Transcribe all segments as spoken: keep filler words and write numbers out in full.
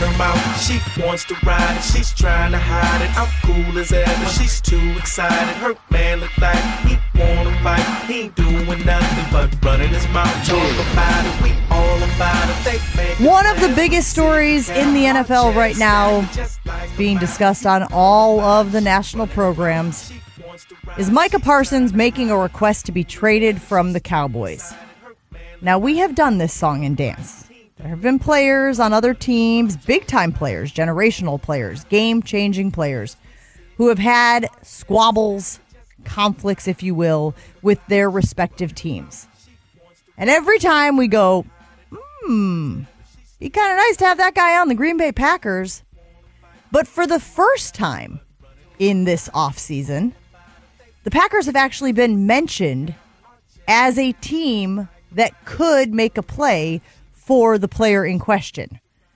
her mouth. She wants to ride it, she's trying to hide it. I'm cool as ever, she's too excited. Her man look like he wanna fight. He ain't doing nothing but running his mouth. Talk about it, we all about it. They make One of the biggest stories in the N F L right now, being discussed on all of the national programs, is Micah Parsons making a request to be traded from the Cowboys. Now, we have done this song and dance. There have been players on other teams, big-time players, generational players, game-changing players, who have had squabbles, conflicts, if you will, with their respective teams. And every time we go, hmm, be kind of nice to have that guy on the Green Bay Packers. But for the first time in this offseason, the Packers have actually been mentioned as a team that could make a play for the player in question.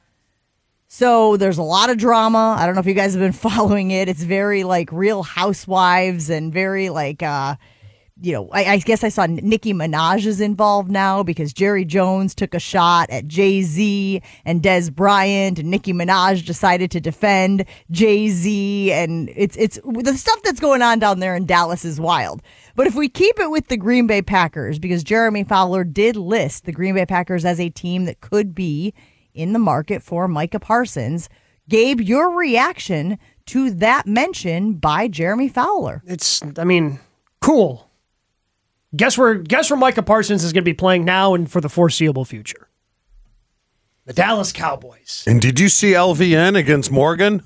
So there's a lot of drama. I don't know if you guys have been following it. It's very like Real Housewives and very like, uh, you know, I, I guess I saw Nicki Minaj is involved now because Jerry Jones took a shot at Jay-Z and Des Bryant, and Nicki Minaj decided to defend Jay-Z, and it's it's the stuff that's going on down there in Dallas is wild. But if we keep it with the Green Bay Packers, because Jeremy Fowler did list the Green Bay Packers as a team that could be in the market for Micah Parsons, Gabe, your reaction to that mention by Jeremy Fowler? It's, I mean, cool. Guess where guess where Micah Parsons is going to be playing now and for the foreseeable future? The Dallas Cowboys. And did you see L V N against Morgan?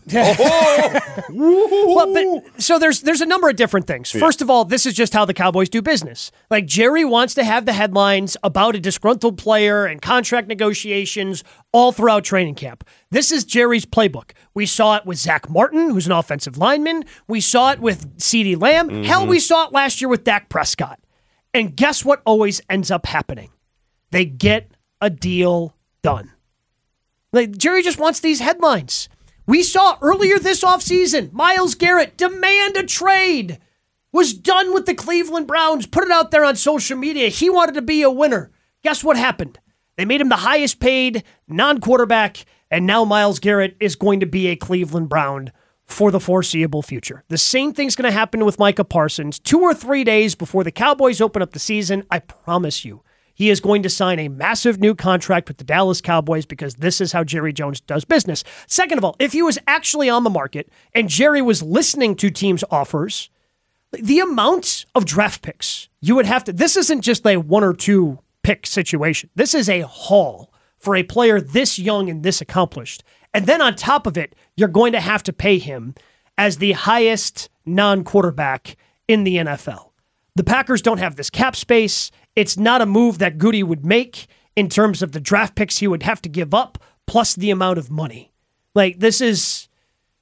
Well, but, so there's there's a number of different things. First of all, this is just how the Cowboys do business. Like, Jerry wants to have the headlines about a disgruntled player and contract negotiations all throughout training camp. This is Jerry's playbook. We saw it with Zach Martin, who's an offensive lineman. We saw it with CeeDee Lamb. Mm-hmm. Hell, we saw it last year with Dak Prescott. And guess what always ends up happening? They get a deal done. Like, Jerry just wants these headlines. We saw earlier this offseason, Myles Garrett demand a trade. Was done with the Cleveland Browns, put it out there on social media. He wanted to be a winner. Guess what happened? They made him the highest paid non-quarterback, and now Myles Garrett is going to be a Cleveland Brown for the foreseeable future. The same thing's going to happen with Micah Parsons. Two or three days before the Cowboys open up the season, I promise you, he is going to sign a massive new contract with the Dallas Cowboys because this is how Jerry Jones does business. Second of all, if he was actually on the market and Jerry was listening to teams' offers, the amount of draft picks you would have to, this isn't just a one or two pick situation. This is a haul for a player this young and this accomplished. And then on top of it, you're going to have to pay him as the highest non-quarterback in the N F L. The Packers don't have this cap space. It's not a move that Goody would make in terms of the draft picks he would have to give up, plus the amount of money. Like, this is,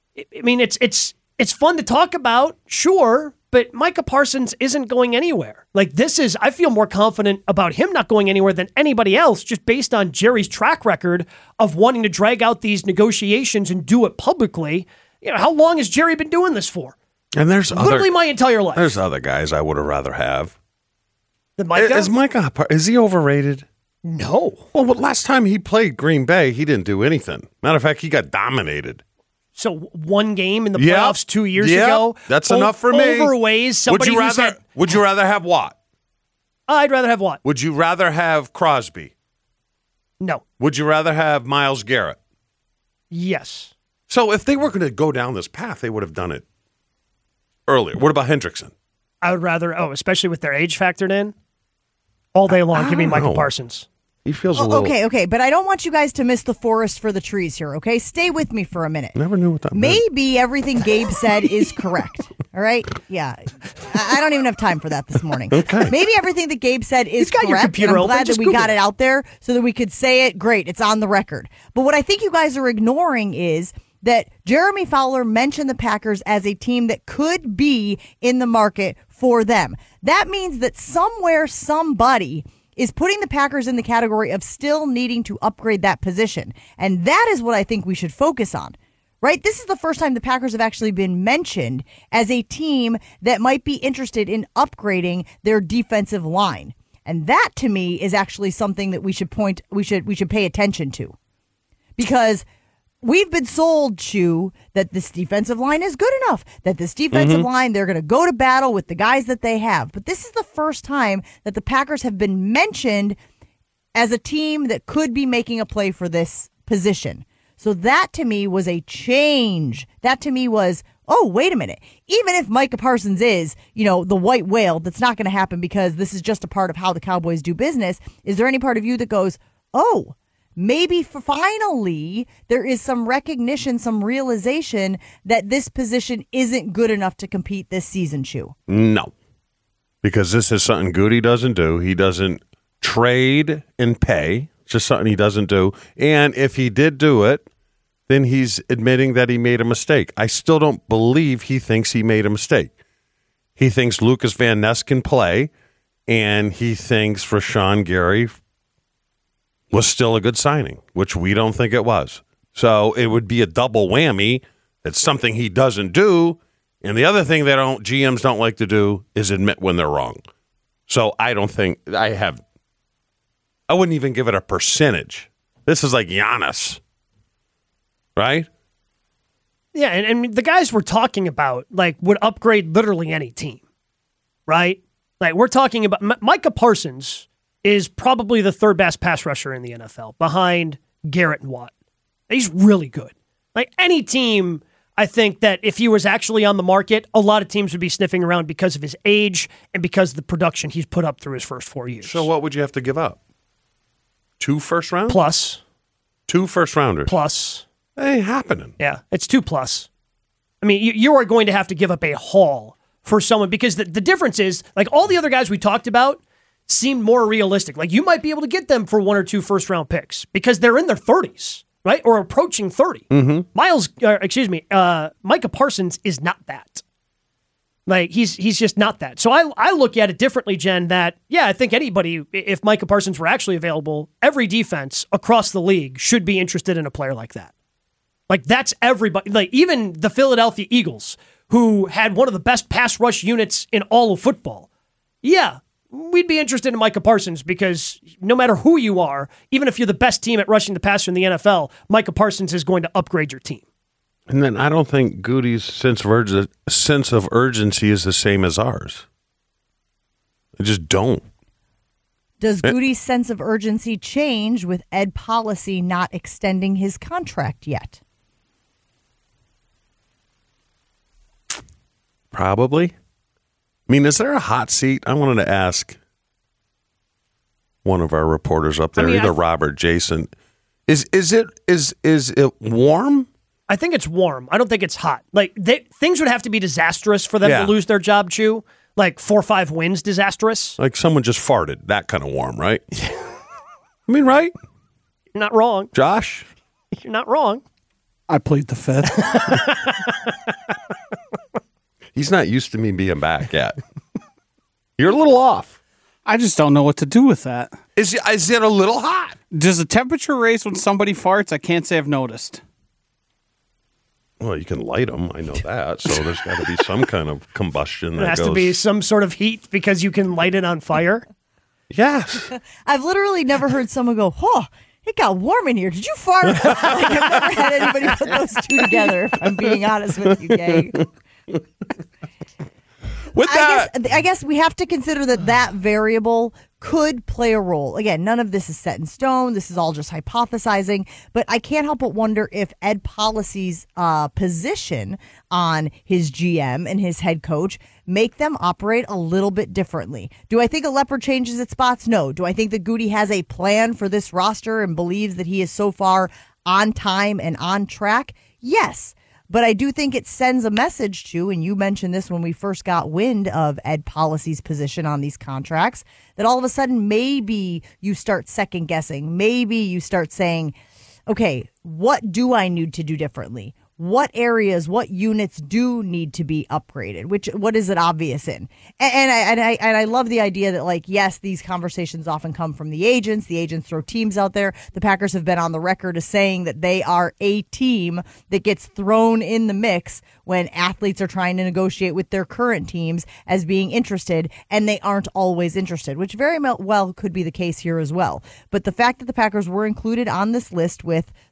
I mean, it's it's it's fun to talk about, sure, but Micah Parsons isn't going anywhere. Like, this is, I feel more confident about him not going anywhere than anybody else, just based on Jerry's track record of wanting to drag out these negotiations and do it publicly. You know, how long has Jerry been doing this for? And there's literally other, my entire life. There's other guys I would have rather have. The Micah? Is Micah, is he overrated? No. Well, but last time he played Green Bay, he didn't do anything. Matter of fact, he got dominated. So one game in the Yep. playoffs two years Yep. ago. That's o- enough for me. Overweighs somebody would you who's rather? had, Would you rather have Watt? I'd rather have what? Would you rather have Crosby? No. Would you rather have Myles Garrett? Yes. So if they were going to go down this path, they would have done it earlier. What about Hendrickson? I would rather, oh, especially with their age factored in, all day long, I give me don't Michael know. Parsons. He feels a Oh, little. okay, okay, but I don't want you guys to miss the forest for the trees here, okay? Stay with me for a minute. Never knew what that meant. Maybe everything Gabe said is correct. All right? Yeah. I I don't even have time for that this morning. Okay. Maybe everything that Gabe said is He's got correct. your computer and I'm open. glad Just that we Google got it. it out there so that we could say it. Great. It's on the record. But what I think you guys are ignoring is that Jeremy Fowler mentioned the Packers as a team that could be in the market for them. That means that somewhere, somebody is putting the Packers in the category of still needing to upgrade that position. And that is what I think we should focus on, right? This is the first time the Packers have actually been mentioned as a team that might be interested in upgrading their defensive line. And that to me is actually something that we should point, we should, we should pay attention to. Because we've been sold, Chew, that this defensive line is good enough, that this defensive mm-hmm. line, they're going to go to battle with the guys that they have. But this is the first time that the Packers have been mentioned as a team that could be making a play for this position. So that to me was a change. That to me was, oh, wait a minute. Even if Micah Parsons is, you know, the white whale, that's not going to happen because this is just a part of how the Cowboys do business. Is there any part of you that goes, oh, maybe for finally there is some recognition, some realization that this position isn't good enough to compete this season, Chew? No, because this is something Goody doesn't do. He doesn't trade and pay. It's just something he doesn't do. And if he did do it, then he's admitting that he made a mistake. I still don't believe he thinks he made a mistake. He thinks Lucas Van Ness can play, and he thinks Rashawn Gary was still a good signing, which we don't think it was. So it would be a double whammy. It's something he doesn't do. And the other thing that don't, G Ms don't like to do is admit when they're wrong. So I don't think I have, I wouldn't even give it a percentage. This is like Giannis, right? Yeah, and, and the guys we're talking about, like, would upgrade literally any team, right? Like, we're talking about M- Micah Parsons is probably the third best pass rusher in the N F L behind Garrett and Watt. He's really good. Like, any team, I think that if he was actually on the market, a lot of teams would be sniffing around because of his age and because of the production he's put up through his first four years. So what would you have to give up? Two first rounds? Plus. Two first rounders? Plus. It ain't happening. Yeah, it's two plus. I mean, you, you are going to have to give up a haul for someone because the, the difference is, like, all the other guys we talked about seemed more realistic. Like, you might be able to get them for one or two first round picks because they're in their thirties, right? Or approaching thirty. Mm-hmm. Miles, uh, excuse me, uh, Micah Parsons is not that. Like, he's he's just not that. So I I look at it differently, Jen, that, yeah, I think anybody, if Micah Parsons were actually available, every defense across the league should be interested in a player like that. Like, that's everybody. Like, even the Philadelphia Eagles, who had one of the best pass rush units in all of football. Yeah, we'd be interested in Micah Parsons because no matter who you are, even if you're the best team at rushing the passer in the N F L, Micah Parsons is going to upgrade your team. And then I don't think Goody's sense of, urg- sense of urgency is the same as ours. I just don't. Does Goody's sense of urgency change with Ed Policy not extending his contract yet? Probably. I mean, is there a hot seat? I wanted to ask one of our reporters up there, I mean, either th- Robert, Jason. Is is it is is it warm? I think it's warm. I don't think it's hot. Like, they, things would have to be disastrous for them yeah. to lose their job, Chew. Like four or five wins disastrous. Like someone just farted. That kind of warm, right? I mean, right? You're not wrong. Josh? You're not wrong. I plead the fifth. He's not used to me being back yet. You're a little off. I just don't know what to do with that. Is, is it a little hot? Does the temperature raise when somebody farts? I can't say I've noticed. Well, you can light them. I know that. So there's got to be some kind of combustion. That There has goes... to be some sort of heat because you can light it on fire. Yes. I've literally never heard someone go, oh, it got warm in here. Did you fart? Like, I've never had anybody put those two together, if I'm being honest with you, Gay. With that, I guess, I guess we have to consider that that variable could play a role. Again, none of this is set in stone. This is all just hypothesizing. But I can't help but wonder if Ed Policy's uh, position on his G M and his head coach make them operate a little bit differently. Do I think a leopard changes its spots? No. Do I think that Goody has a plan for this roster and believes that he is so far on time and on track? Yes. But I do think it sends a message to, and you mentioned this when we first got wind of Ed Policy's position on these contracts, that all of a sudden maybe you start second guessing. Maybe you start saying, okay, what do I need to do differently? What areas, what units do need to be upgraded? Which, what is it obvious in? And, and, I, and I and I love the idea that, like, yes, these conversations often come from the agents. The agents throw teams out there. The Packers have been on the record as saying that they are a team that gets thrown in the mix when athletes are trying to negotiate with their current teams as being interested, and they aren't always interested, which very well could be the case here as well. But the fact that the Packers were included on this list with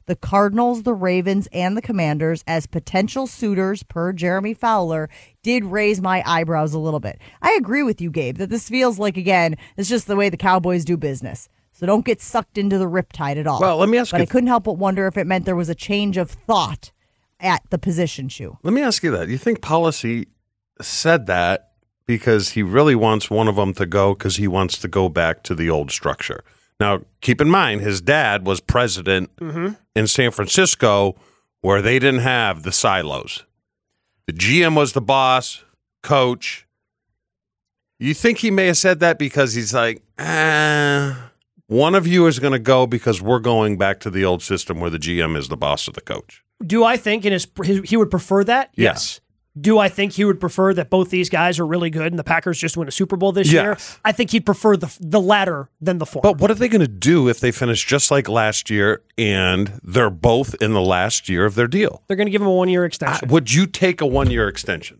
the Cardinals, the Ravens, and the Commanders as potential suitors per Jeremy Fowler did raise my eyebrows a little bit. I agree with you, Gabe, that this feels like, again, it's just the way the Cowboys do business. So don't get sucked into the riptide at all. Well, let me ask but you. I couldn't help but wonder if it meant there was a change of thought at the position shoe. Let me ask you that. You think Policy said that because he really wants one of them to go because he wants to go back to the old structure? Now, keep in mind, his dad was president mm-hmm. in San Francisco where they didn't have the silos. The G M was the boss, coach. You think he may have said that because he's like, ah, one of you is going to go because we're going back to the old system where the G M is the boss of the coach. Do I think in his, he would prefer that? Yeah. Yes. Do I think he would prefer that both these guys are really good and the Packers just win a Super Bowl this yes. year? I think he'd prefer the the latter than the former. But what are they going to do if they finish just like last year and they're both in the last year of their deal? They're going to give him a one-year extension. Uh, would you take a one-year extension?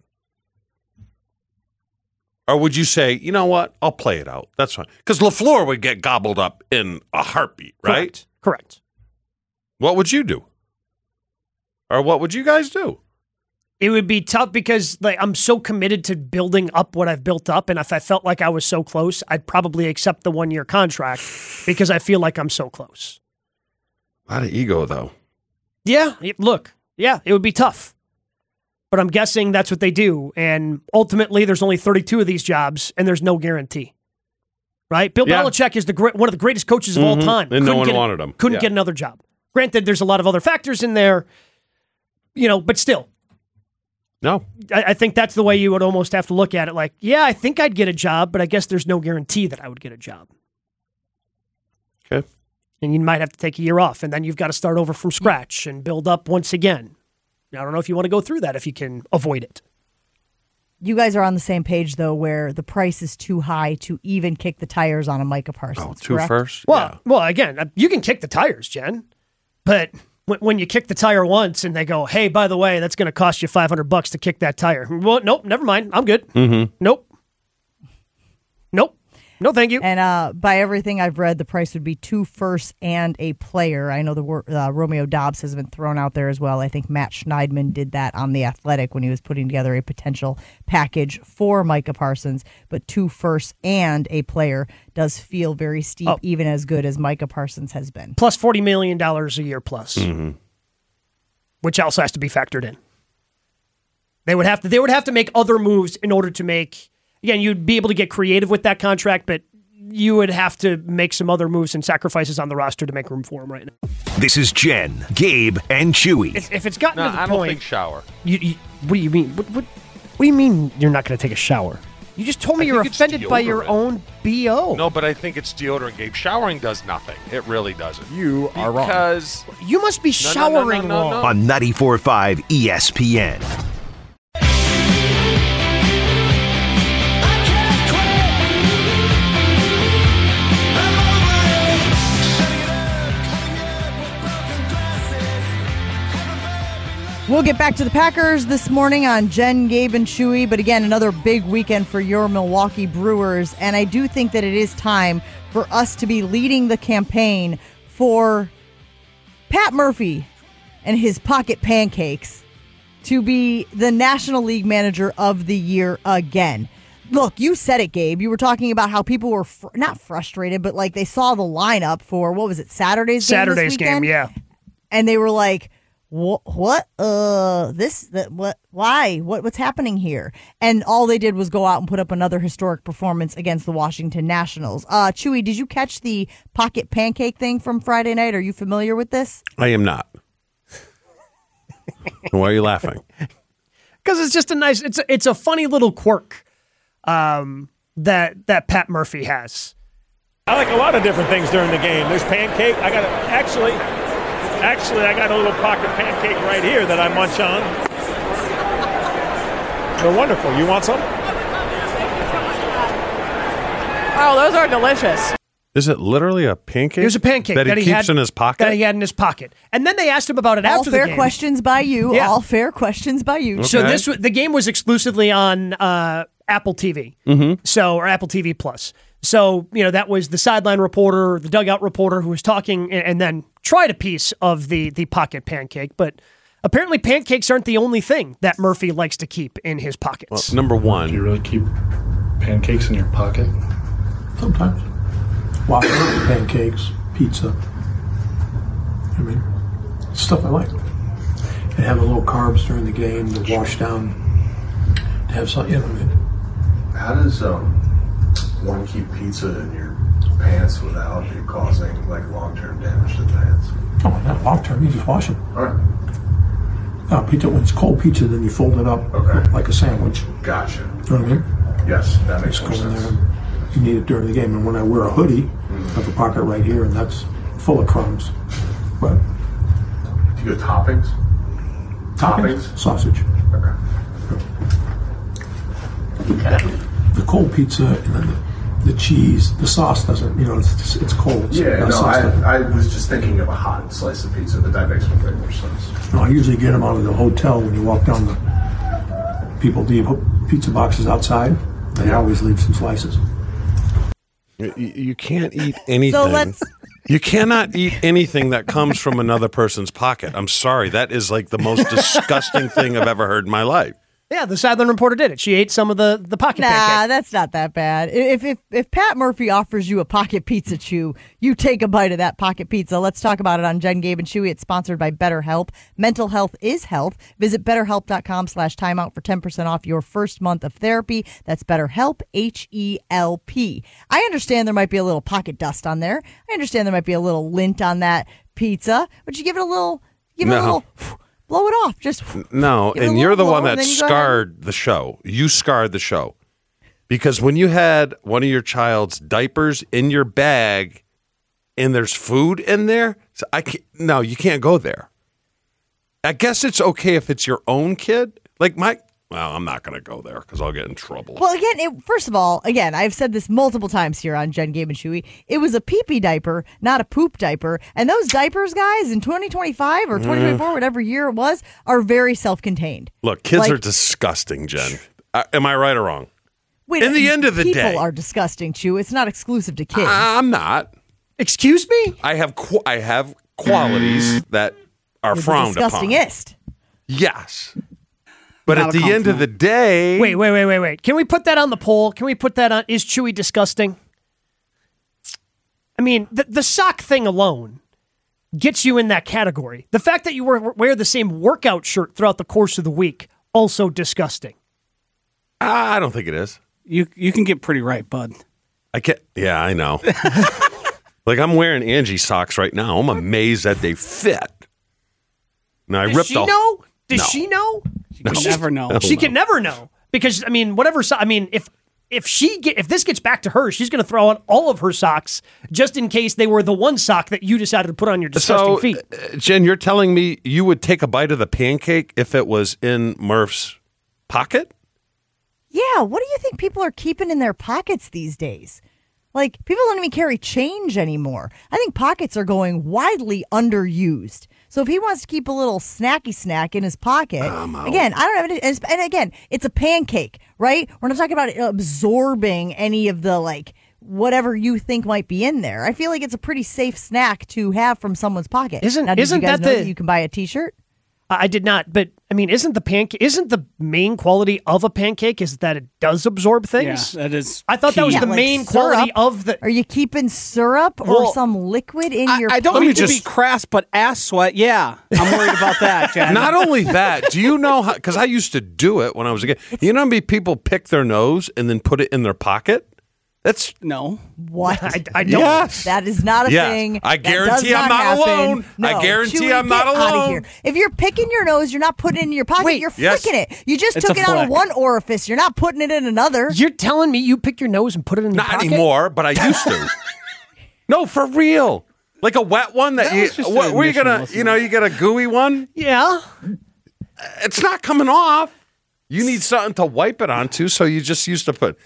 Or would you say, you know what, I'll play it out. That's fine. Because LaFleur would get gobbled up in a heartbeat, right? Correct. Correct. What would you do? Or what would you guys do? It would be tough because like I'm so committed to building up what I've built up, and if I felt like I was so close, I'd probably accept the one-year contract because I feel like I'm so close. A lot of ego, though. Yeah, look, yeah, it would be tough. But I'm guessing that's what they do, and ultimately there's only thirty-two of these jobs, and there's no guarantee. Right? Bill yeah. Belichick is the great, one of the greatest coaches of mm-hmm. all time. And couldn't no one get, wanted him. Couldn't yeah. get another job. Granted, there's a lot of other factors in there, you know, but still. No. I, I think that's the way you would almost have to look at it. Like, yeah, I think I'd get a job, but I guess there's no guarantee that I would get a job. Okay. And you might have to take a year off, and then you've got to start over from scratch and build up once again. I don't know if you want to go through that if you can avoid it. You guys are on the same page, though, where the price is too high to even kick the tires on a Micah Parsons. Oh, two correct? first? Well, yeah. well, again, you can kick the tires, Jen, but when, when you kick the tire once and they go, hey, by the way, that's going to cost you five hundred bucks to kick that tire. Well, nope, never mind. I'm good. Mm-hmm. Nope. Nope. No, thank you. And uh, by everything I've read, the price would be two firsts and a player. I know the uh, Romeo Dobbs has been thrown out there as well. I think Matt Schneidman did that on The Athletic when he was putting together a potential package for Micah Parsons. But two firsts and a player does feel very steep, oh. even as good as Micah Parsons has been. Plus forty million dollars a year plus, mm-hmm. which also has to be factored in. They would have to. They would have to make other moves in order to make. Again, you'd be able to get creative with that contract, but you would have to make some other moves and sacrifices on the roster to make room for him right now. This is Jen, Gabe, and Chewy. If, if it's gotten no, to the I point, don't think shower. You, you, what do you mean? What, what, what do you mean you're not going to take a shower? You just told me I you're think it's offended by your deodorant. own B O. No, but I think it's deodorant, Gabe. Showering does nothing. It really doesn't. You are wrong. Because you must be no, showering no, no, no, no, wrong. no. On ninety-four point five E S P N. We'll get back to the Packers this morning on Jen, Gabe, and Chewy. But again, another big weekend for your Milwaukee Brewers. And I do think that it is time for us to be leading the campaign for Pat Murphy and his pocket pancakes to be the National League Manager of the Year again. Look, you said it, Gabe. You were talking about how people were fr- not frustrated, but like they saw the lineup for, what was it, Saturday's game Saturday's this weekend? game, yeah. And they were like, What? What? Uh, this? That? What? Why? What? What's happening here? And all they did was go out and put up another historic performance against the Washington Nationals. Uh, Chewy, did you catch the pocket pancake thing from Friday night? Are you familiar with this? I am not. Why are you laughing? Because it's just a nice. It's a, it's a funny little quirk um, that that Pat Murphy has. I like a lot of different things during the game. There's pancake. I got a, actually. Actually, I got a little pocket pancake right here that I munch on. They're wonderful. You want some? Oh, those are delicious. Is it literally a pancake? It was a pancake that he, that he keeps had, in his pocket. That he had in his pocket, and then they asked him about it All after the fair game. questions by you. Yeah. All fair questions by you. So Okay. this the game was exclusively on uh, Apple T V, Mm-hmm. so or Apple T V Plus. So you know that was the sideline reporter, the dugout reporter who was talking, and, and then tried a piece of the the pocket pancake, but apparently pancakes aren't the only thing that Murphy likes to keep in his pockets. Well, number one. Do you really keep pancakes in your pocket? Sometimes. Waffles, pancakes, pizza. I mean, stuff I like. And have a little carbs during the game to wash down, to have something, you know what I mean? How does um, one keep pizza in your pants without it causing like long-term damage to the pants? Oh, not long term. You just wash it. All right. No, pizza, when it's cold pizza, then you fold it up okay. like a sandwich. Gotcha. You know what I mean? Yes, that makes Just more go in sense. there. You need it during the game. And when I wear a hoodie, mm-hmm. I have a pocket right here, and that's full of crumbs. But do you go toppings? Toppings? Toppings? Sausage. Okay. The cold pizza and then the, the cheese, the sauce doesn't, you know, it's just, it's cold. So Yeah, no, sauce I, I was just thinking of a hot slice of pizza, but that makes way more sense. No, I usually get them out of the hotel when you walk down the, people leave pizza boxes outside. They always leave some slices. You, you can't eat anything. So let's... You cannot eat anything that comes from another person's pocket. I'm sorry. That is like the most disgusting thing I've ever heard in my life. Yeah, the Sideline Reporter did it. She ate some of the, the pocket nah, pancake. that's not that bad. If, if if Pat Murphy offers you a pocket pizza chew, you take a bite of that pocket pizza. Let's talk about it on Jen, Gabe, and Chewy. It's sponsored by BetterHelp. Mental health is health. Visit betterhelp.com slash timeout for ten percent off your first month of therapy. That's BetterHelp, H E L P. I understand there might be a little pocket dust on there. I understand there might be a little lint on that pizza, but you give it a little, give it No. a little... Blow it off. Just no, and you're the blow, one that you scarred the show. You scarred the show because when you had one of your child's diapers in your bag, and there's food in there, so I can't. No, you can't go there. I guess it's okay if it's your own kid. Like my, well, I'm not going to go there because I'll get in trouble. Well, again, it, first of all, again, I've said this multiple times here on Jen, Gabe, and Chewy. It was a pee-pee diaper, not a poop diaper. And those diapers, guys, in twenty twenty-five or twenty twenty-four, whatever year it was, are very self-contained. Look, kids like, are disgusting, Jen. Uh, am I right or wrong? Wait, in the end of the people day, people are disgusting, Chew. It's not exclusive to kids. I'm not. Excuse me? I have qu- I have qualities that are You're frowned the disgustingest. upon. Yes. But Not at a the end of the day... Wait, wait, wait, wait, wait. Can we put that on the poll? Can we put that on, is Chewy disgusting? I mean, the, the sock thing alone gets you in that category. The fact that you wear, wear the same workout shirt throughout the course of the week, also disgusting. I don't think it is. You you can get pretty right, bud. I can't... Yeah, I know. Like, I'm wearing Angie socks right now. I'm amazed that they fit. Now, I Does ripped she off... know? Does No. she know? You can never know. She can never know because I mean, whatever. So- I mean, if if she get if this gets back to her, she's going to throw out all of her socks just in case they were the one sock that you decided to put on your disgusting So, feet. uh, Jen, you're telling me you would take a bite of the pancake if it was in Murph's pocket? Yeah, what do you think people are keeping in their pockets these days? Like, people don't even carry change anymore. I think pockets are going widely underused. So if he wants to keep a little snacky snack in his pocket, again, I don't have any, and and again, it's a pancake, right? We're not talking about absorbing any of the, like, whatever you think might be in there. I feel like it's a pretty safe snack to have from someone's pocket. Isn't- now, did isn't you guys that know the- that you can buy a T-shirt? I I did not, but I mean, isn't the pancake? Isn't the main quality of a pancake is that it does absorb things? Yeah, that is. I thought that was key. the Yeah, like main syrup. quality of the. Are you keeping syrup or Well, some liquid in I, your I don't pocket? mean to just- be crass, but ass sweat. Yeah, I'm worried about that, Jen. Not only that, do you know how, because I used to do it when I was a kid. You know how many people pick their nose and then put it in their pocket? That's no. What? I, I don't. Yes. That is not a Yes. thing. I That guarantee does I'm not happen. alone. I No. guarantee Chewy, I'm not get outta alone. here. If you're picking your nose, you're not putting it in your pocket. Wait. You're Yes. flicking it. You just It's took a it out of flick. one orifice. You're not putting it in another. You're telling me you pick your nose and put it in your Not pocket? anymore, but I used to. No, for real. Like a wet one that, That you, was just what, an where you admission, gonna, wasn't you know, it? you get a gooey one. Yeah. It's not coming off. You need something to wipe it onto, so you just used to put.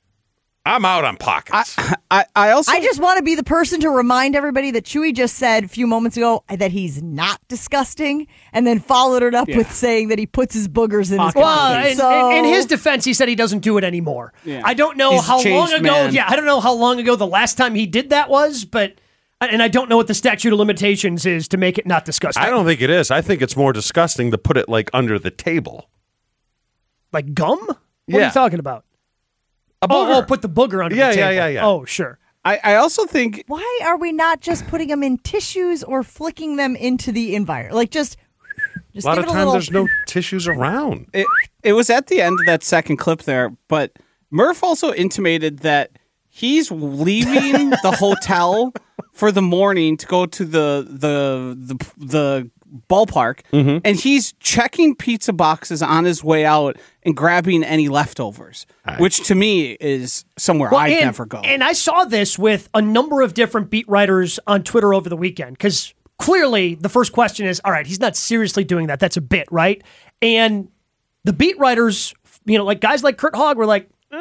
I'm out on pockets. I, I also. I just want to be the person to remind everybody that Chewy just said a few moments ago that he's not disgusting, and then followed it up Yeah. with saying that he puts his boogers in his Pocket. Well, pocket. in, So- in, in his defense, he said he doesn't do it anymore. Yeah. I don't know He's a how long changed ago. man. Yeah, I don't know how long ago the last time he did that was, but And I don't know what the statute of limitations is to make it not disgusting. I don't think it is. I think it's more disgusting to put it like under the table. Like gum? What Yeah. are you talking about? A Oh, booger. oh, put the booger under Yeah, the yeah, table. yeah, yeah. Oh, sure. I, I also think Why are we not just putting them in tissues or flicking them into the environment? Like just, just A lot give of it a times little. there's no tissues around. it, it was at the end of that second clip there, but Murph also intimated that he's leaving the hotel for the morning to go to the the the, the ballpark, Mm-hmm. and he's checking pizza boxes on his way out and grabbing any leftovers, which to me is somewhere Well, I'd and, never go. And I saw this with a number of different beat writers on Twitter over the weekend because clearly the first question is, all right, he's not seriously doing that. That's a bit, right? And the beat writers, you know, like guys like Kurt Hogg were like, uh,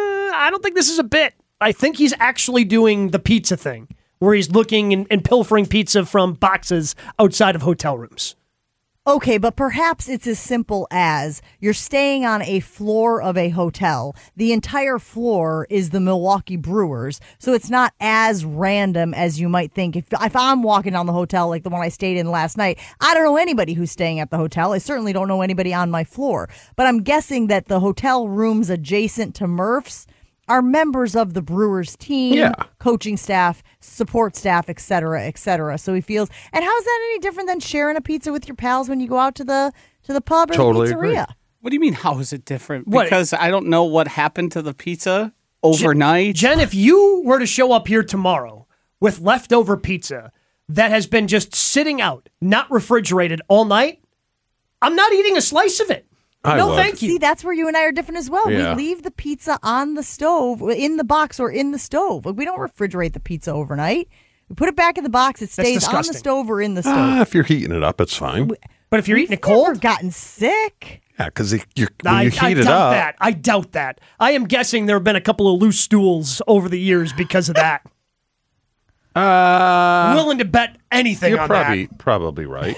I don't think this is a bit. I think he's actually doing the pizza thing where he's looking and, and pilfering pizza from boxes outside of hotel rooms. Okay, but perhaps it's as simple as you're staying on a floor of a hotel. The entire floor is the Milwaukee Brewers, so it's not as random as you might think. If if I'm walking down the hotel like the one I stayed in last night, I don't know anybody who's staying at the hotel. I certainly don't know anybody on my floor. But I'm guessing that the hotel rooms adjacent to Murph's are members of the Brewers team, Yeah. coaching staff, support staff, et cetera, et cetera. So he feels, and how is that any different than sharing a pizza with your pals when you go out to the to the pub or Totally the agree. pizzeria? What do you mean, how is it different? What? Because I don't know what happened to the pizza overnight. Jen, if you were to show up here tomorrow with leftover pizza that has been just sitting out, not refrigerated all night, I'm not eating a slice of it. I no, would. thank you. See, that's where you and I are different as well. Yeah. We leave the pizza on the stove, in the box or in the stove. Like, we don't refrigerate the pizza overnight. We put it back in the box. It That's stays on the disgusting. stove or in the stove. Ah, if you're heating it up, it's fine. But if you're eating it We've never cold, gotten sick. Yeah, because you when I, you I heat it doubt up. that. I doubt that. I am guessing there have been a couple of loose stools over the years because of that. Uh, I'm willing to bet anything you're on probably that. probably right.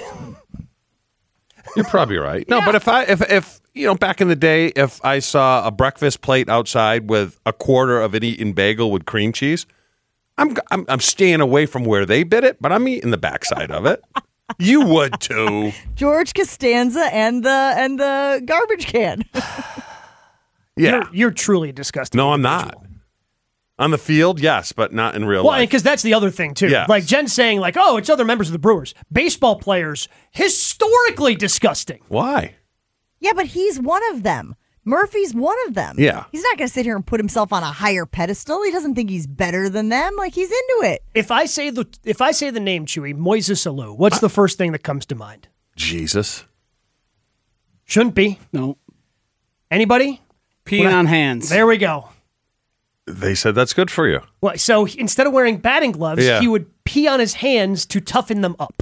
You're probably right. No, but if I if if you know back in the day, if I saw a breakfast plate outside with a quarter of an eaten bagel with cream cheese, I'm I'm, I'm staying away from where they bit it, but I'm eating the backside of it. You would too. George Costanza and the and the garbage can. Yeah. You're, you're truly disgusting. No, I'm not. On the field, yes, but not in real Well, life. because that's the other thing, too. Yes. Like Jen's saying, like, oh, it's other members of the Brewers. Baseball players, historically disgusting. Why? Yeah, but he's one of them. Murphy's one of them. Yeah. He's not going to sit here and put himself on a higher pedestal. He doesn't think he's better than them. Like, he's into it. If I say the if I say the name, Chewy, Moises Alou, what's the first thing that comes to mind? Jesus. Shouldn't be. No. Anybody? Peeing Well, on hands. There we go. They said that's good for you. Well, so instead of wearing batting gloves, Yeah. he would pee on his hands to toughen them up.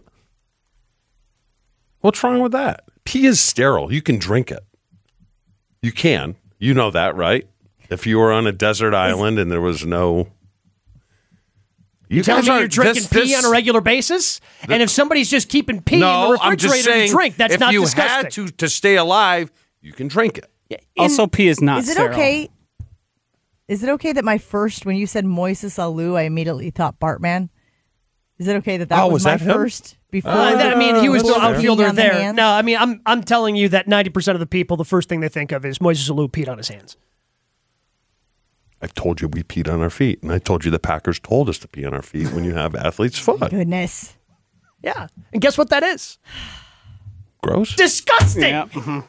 What's wrong with that? Pee is sterile. You can drink it. You can. You know that, right? If you were on a desert island and there was no. You Tell guys me are- you're drinking this- pee this- on a regular basis? and if somebody's just keeping pee No, in the I'm just refrigerator saying. to drink, that's if not you disgusting. had to to stay alive, you can drink it. Also, pee is not Is it sterile. okay? Is it okay that my first, when you said Moises Alou, I immediately thought Bartman? Is it okay that that Oh, was, was my that him? first before? Uh, that- I mean, he was the before peeing outfielder on the there. hands? No, I mean, I'm I'm telling you that ninety percent of the people, the first thing they think of is Moises Alou peed on his hands. I've told you we peed on our feet, and I told you the Packers told us to pee on our feet when you have athlete's foot. Goodness. Yeah. And guess what that is? Gross. Disgusting. Yeah. mhm.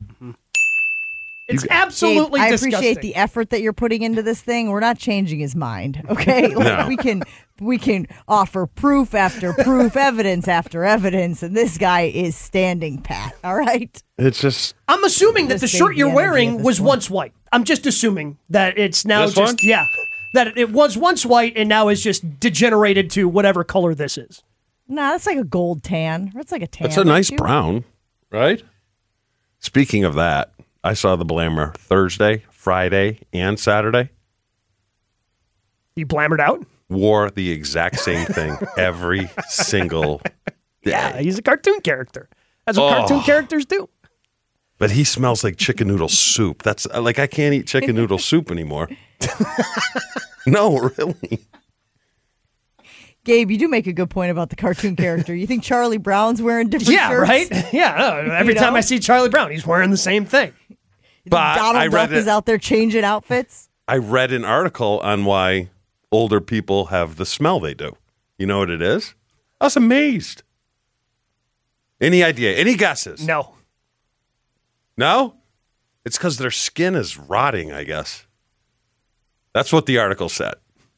It's Dave, absolutely I disgusting. appreciate the effort that you're putting into this thing. We're not changing his mind, okay? Like, No. we can we can offer proof after proof, evidence after evidence, and this guy is standing pat. All right. It's just I'm assuming that Just the save shirt the you're energy at wearing this was point. once white. I'm just assuming that it's now This just one? yeah, that it was once white and now is just degenerated to whatever color this is. Nah, that's like a gold tan. That's like a tan. It's a nice too. brown, right? Speaking of that, I saw the Blammer Thursday, Friday, and Saturday. You blammered out? Wore the exact same thing every single day. Yeah, he's a cartoon character. That's what Oh. cartoon characters do. But he smells like chicken noodle soup. That's like I can't eat chicken noodle soup anymore. No, really. Gabe, you do make a good point about the cartoon character. You think Charlie Brown's wearing different yeah, shirts? right? Yeah, no, every You time know? I see Charlie Brown, he's wearing the same thing. But Donald I read Duck is it. out there changing outfits. I read an article on why older people have the smell they do. You know what it is? I was amazed. Any idea? Any guesses? No. No? It's because their skin is rotting, I guess. That's what the article said.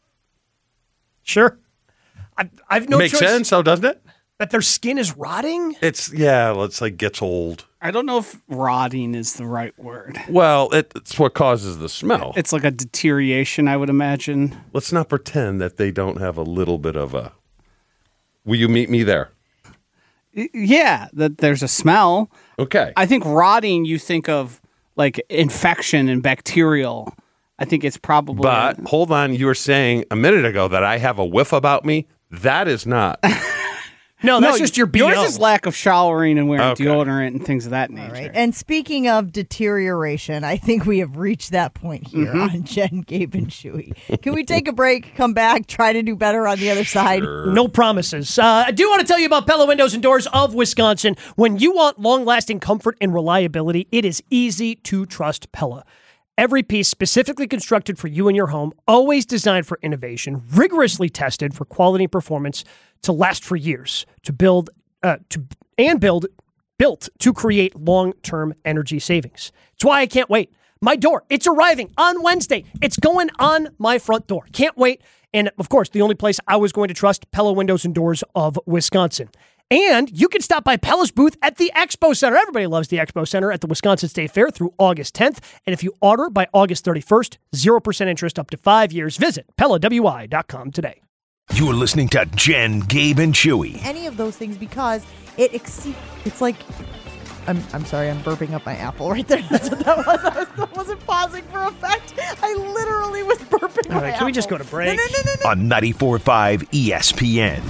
Sure. I've, I've no Makes choice. sense, so doesn't it? That their skin is rotting? It's, yeah, it's like gets old. I don't know if rotting is the right word. Well, it, it's what causes the smell. It's like a deterioration, I would imagine. Let's not pretend that they don't have a little bit of a... Will you meet me there? Y- Yeah, that there's a smell. Okay. I think rotting, you think of like infection and bacterial. I think it's probably. But hold on, you were saying a minute ago that I have a whiff about me. That is not. No, that's just your B O. Yours is lack of showering and wearing Okay. deodorant and things of that nature. Right. And speaking of deterioration, I think we have reached that point here Mhm. on Jen, Gabe, and Chewy. Can we take a break, come back, try to do better on the other side? No promises. Uh, I do want to tell you about Pella Windows and Doors of Wisconsin. When you want long-lasting comfort and reliability, it is easy to trust Pella. Every piece specifically constructed for you and your home, always designed for innovation, rigorously tested for quality and performance to last for years, to build, uh, to and build, built to create long-term energy savings. It's why I can't wait. My door, it's arriving on Wednesday. It's going on my front door. Can't wait. And of course, the only place I was going to trust, Pella Windows and Doors of Wisconsin. And you can stop by Pella's booth at the Expo Center. Everybody loves the Expo Center at the Wisconsin State Fair through August tenth. And if you order by August thirty-first, zero percent interest up to five years. Visit Pella W I dot com today. You're listening to Jen, Gabe, and Chewy. Any of those things because it exceeds. It's like. I'm, I'm sorry, I'm burping up my apple right there. That's what that was. I, was, I wasn't pausing for effect. I literally was burping All my right, apple. can we just go to break? No, no, no, no, no. On ninety-four point five E S P N.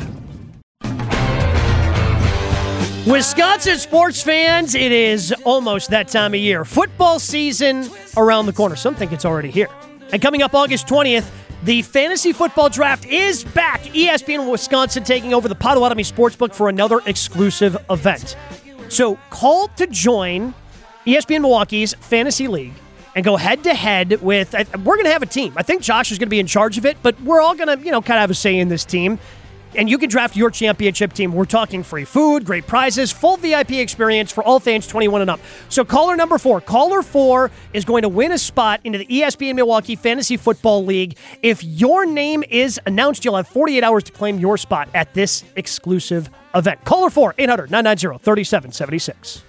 Wisconsin sports fans, it is almost that time of year. Football season around the corner. Some think it's already here. And coming up August twentieth, the fantasy football draft is back. E S P N Wisconsin taking over the Potawatomi Sportsbook for another exclusive event. So call to join E S P N Milwaukee's Fantasy League and go head-to-head with, we're going to have a team. I think Josh is going to be in charge of it, but we're all going to, you know, kind of have a say in this team. And you can draft your championship team. We're talking free food, great prizes, full V I P experience for all fans twenty-one and up. So caller number four. Caller four is going to win a spot into the E S P N Milwaukee Fantasy Football League. If your name is announced, you'll have forty-eight hours to claim your spot at this exclusive event. Caller four, eight hundred, nine nine zero, three seven seven six.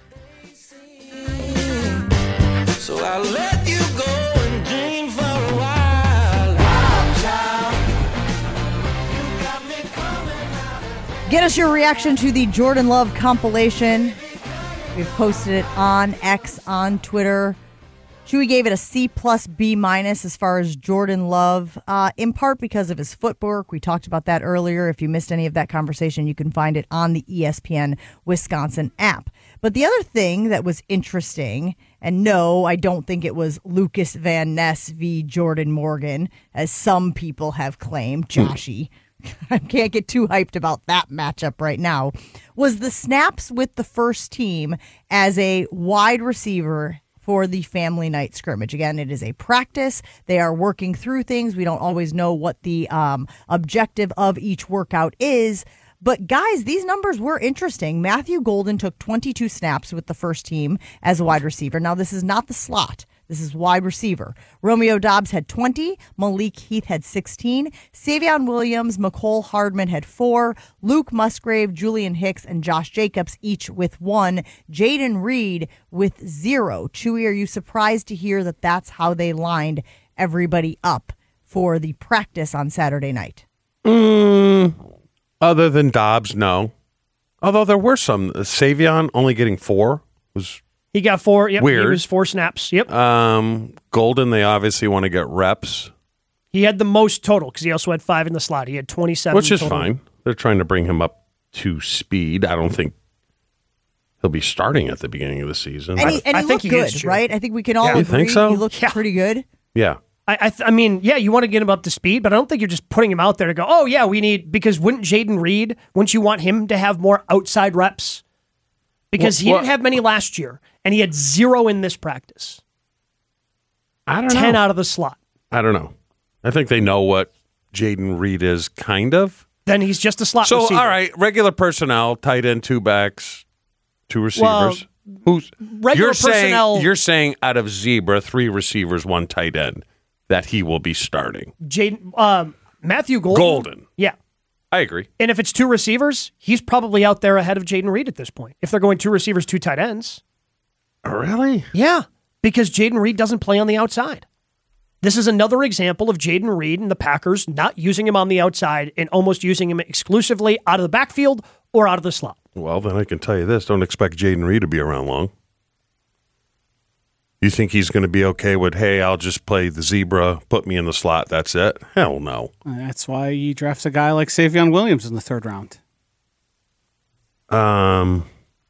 So I'll let you go and dream for a while. Get us your reaction to the Jordan Love compilation. We've posted it on X, on Twitter. Chewy gave it a C plus B minus as far as Jordan Love, uh, in part because of his footwork. We talked about that earlier. If you missed any of that conversation, you can find it on the E S P N Wisconsin app. But the other thing that was interesting, and no, I don't think it was Lucas Van Ness v. Jordan Morgan, as some people have claimed, Joshy. I can't get too hyped about that matchup right now, was the snaps with the first team as a wide receiver for the family night scrimmage. Again, it is a practice. They are working through things. We don't always know what the um, objective of each workout is. But guys, these numbers were interesting. Matthew Golden took twenty-two snaps with the first team as a wide receiver. Now, this is not the slot. This is wide receiver. Romeo Dobbs had twenty. Malik Heath had sixteen. Savion Williams, McCole Hardman had four. Luke Musgrave, Julian Hicks, and Josh Jacobs each with one. Jaden Reed with zero. Chewy, are you surprised to hear that that's how they lined everybody up for the practice on Saturday night? Mm, other than Dobbs, no. Although there were some. Savion only getting four was... He got four. Yep, Weird. He was four snaps. Yep. Um, Golden, they obviously want to get reps. He had the most total because he also had five in the slot. He had twenty-seven. Which is total. fine. They're trying to bring him up to speed. I don't think he'll be starting at the beginning of the season. And he, and I he think looked he good, is, right? I think we can all Yeah. agree. You think so? He looked Yeah. pretty good. Yeah. I, I, th- I mean, yeah, you want to get him up to speed, but I don't think you're just putting him out there to go, oh, yeah, we need, because wouldn't Jaden Reed, wouldn't you want him to have more outside reps? Because Well, he well- didn't have many last year, and he had zero in this practice. I don't ten know. out of the slot. I don't know. I think they know what Jaden Reed is, kind of. Then he's just a slot So, receiver. all right, regular personnel, tight end, two backs, two receivers. Well, Who's regular you're personnel- saying? You're saying out of Zebra, three receivers, one tight end, that he will be starting. Jaden, um, Matthew Golden. Golden. Yeah. I agree. And if it's two receivers, he's probably out there ahead of Jaden Reed at this point. If they're going two receivers, two tight ends. Really? Yeah, because Jaden Reed doesn't play on the outside. This is another example of Jaden Reed and the Packers not using him on the outside and almost using him exclusively out of the backfield or out of the slot. Well, then I can tell you this. Don't expect Jaden Reed to be around long. You think he's going to be okay with, hey, I'll just play the zebra, put me in the slot, that's it? Hell no. That's why you draft a guy like Savion Williams in the third round. Um,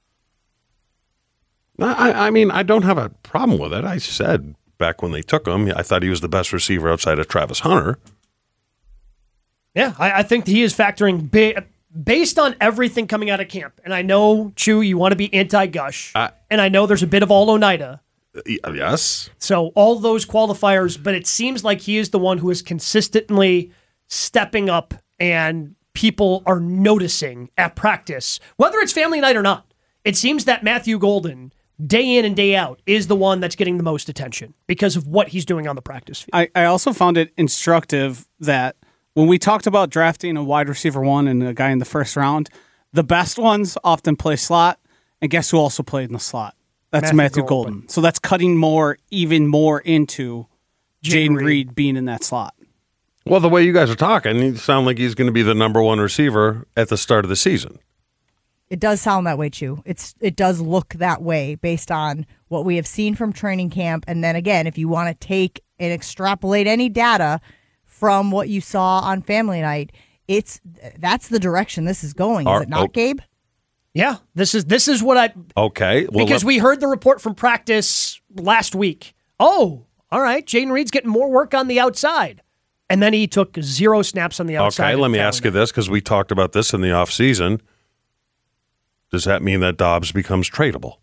I, I mean, I don't have a problem with it. I said back when they took him, I thought he was the best receiver outside of Travis Hunter. Yeah, I, I think he is factoring big, based on everything coming out of camp. And I know, Chew, you want to be anti-Gush. Uh, and I know there's a bit of all Oneida. Yes. So all those qualifiers, but it seems like he is the one who is consistently stepping up and people are noticing at practice, whether it's family night or not. It seems that Matthew Golden, day in and day out, is the one that's getting the most attention because of what he's doing on the practice field. I, I also found it instructive that when we talked about drafting a wide receiver one and a guy in the first round, the best ones often play slot, and guess who also played in the slot? That's Matthew, Matthew Golden. Golden. So that's cutting more, even more into Jaden Reed. Reed being in that slot. Well, the way you guys are talking, you sound like he's going to be the number one receiver at the start of the season. It does sound that way, Chew. It's it does look that way based on what we have seen from training camp. And then again, if you want to take and extrapolate any data from what you saw on Family Night, it's that's the direction this is going. Is Are, it not, oh, Gabe? Yeah, this is this is what I Okay. Well, because let, we heard the report from practice last week. Oh, all right, Jaden Reed's getting more work on the outside. And then he took zero snaps on the outside. Okay, let me ask you this, because we talked about this in the offseason. Does that mean that Dobbs becomes tradable?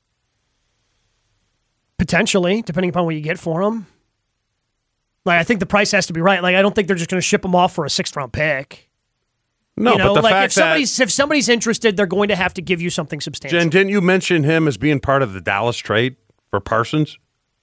Potentially, depending upon what you get for him. Like, I think the price has to be right. Like, I don't think they're just going to ship him off for a sixth round pick. No, you know, but the like fact if somebody's that if somebody's interested, they're going to have to give you something substantial. Jen, didn't you mention him as being part of the Dallas trade for Parsons?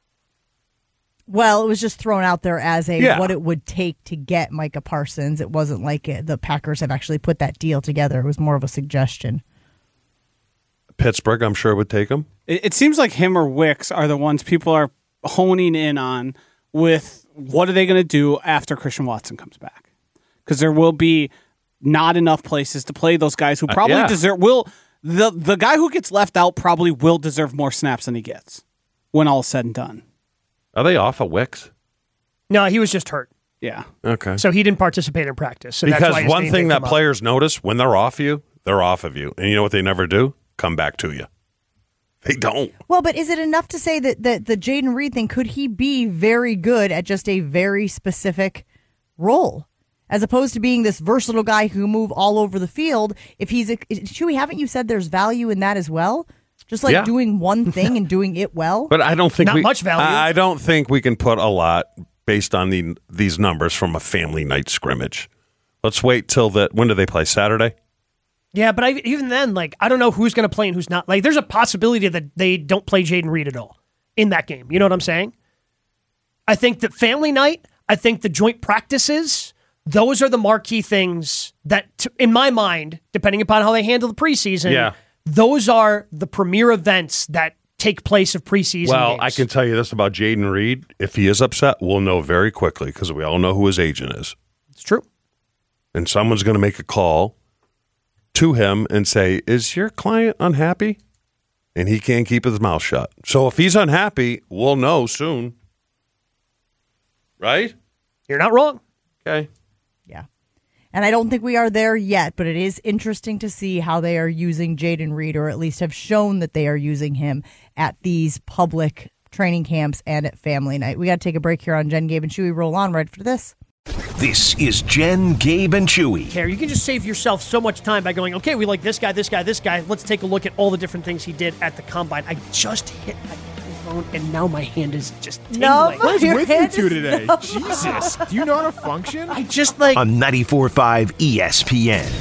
Well, it was just thrown out there as a Yeah. what it would take to get Micah Parsons. It wasn't like it, the Packers have actually put that deal together. It was more of a suggestion. Pittsburgh, I'm sure, would take him. It, it seems like him or Wicks are the ones people are honing in on with what are they going to do after Christian Watson comes back? Because there will be not enough places to play those guys who probably uh, yeah. deserve will the the guy who gets left out probably will deserve more snaps than he gets when all is said and done. Are they off of Wicks? No, he was just hurt. Yeah. Okay. So he didn't participate in practice. So that's why Because his one name thing didn't that come up. players notice, when they're off you, they're off of you. And you know what they never do? Come back to you. They don't. Well, but is it enough to say that, that the Jaden Reed thing, could he be very good at just a very specific role? As opposed to being this versatile guy who move all over the field. If he's, a, Chewy, haven't you said there's value in that as well? Just like Yeah. doing one thing and doing it well? But I don't think Not we, much value. I I don't think we can put a lot based on the these numbers from a family night scrimmage. Let's wait till the when do they play? Saturday? Yeah, but I, even then, like, I don't know who's going to play and who's not. Like, there's a possibility that they don't play Jaden Reed at all in that game. You know what I'm saying? I think that family night, I think the joint practices, those are the marquee things that, t- in my mind, depending upon how they handle the preseason, Yeah. those are the premier events that take place of preseason Well, games. I can tell you this about Jaden Reed. If he is upset, we'll know very quickly because we all know who his agent is. It's true. And someone's going to make a call to him and say, is your client unhappy? And he can't keep his mouth shut. So if he's unhappy, we'll know soon. Right? You're not wrong. Okay. Yeah. And I don't think we are there yet, but it is interesting to see how they are using Jaden Reed, or at least have shown that they are using him at these public training camps, and at family night. We got to take a break here on Jen, Gabe, and Chewy. Roll on right after this. This is Jen, Gabe, and Chewy. Care. You can just save yourself so much time by going, okay, we like this guy, this guy, this guy. Let's take a look at all the different things he did at the combine. I just hit my phone, and now my hand is just tingling. No, What is your with you hand two is today? numb. Jesus. Do you know how to function? I just like... On ninety-four point five E S P N.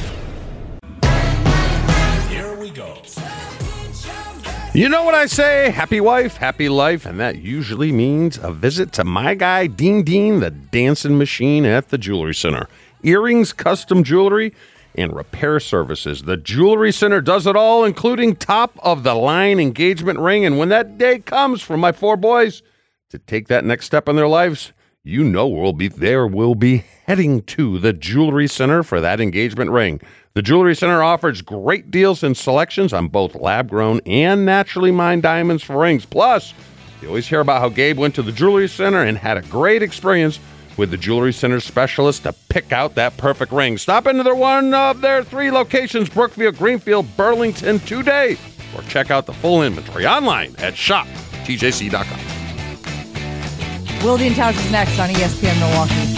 Here we go. You know what I say? Happy wife, happy life, and that usually means a visit to my guy, Dean Dean, the dancing machine at the Jewelry Center. Earrings, custom jewelry, and repair services. The Jewelry Center does it all, including top-of-the-line engagement ring. And when that day comes for my four boys to take that next step in their lives, you know we'll be there. We'll be heading to the Jewelry Center for that engagement ring. The Jewelry Center offers great deals and selections on both lab-grown and naturally mined diamonds for rings. Plus, you always hear about how Gabe went to the Jewelry Center and had a great experience with the Jewelry Center specialist to pick out that perfect ring. Stop into their one of their three locations, Brookfield, Greenfield, Burlington, today, or check out the full inventory online at shop T J C dot com. Wilde and Tausch is next on E S P N Milwaukee.